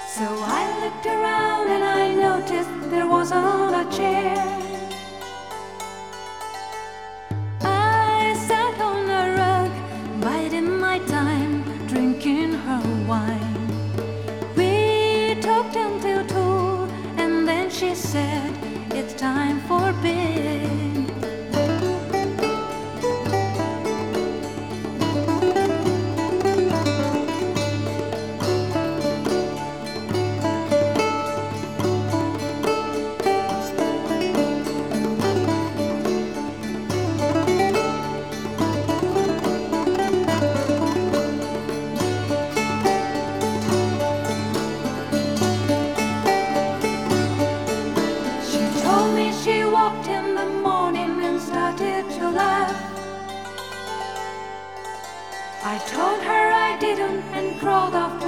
So I looked around and I noticed there wasn't a chair. I sat on a rug, biding my time, drinking her wine. We talked until 2, and then she said, "It's time for bed." She walked in the morning and started to laugh. I told her I didn't and crawled off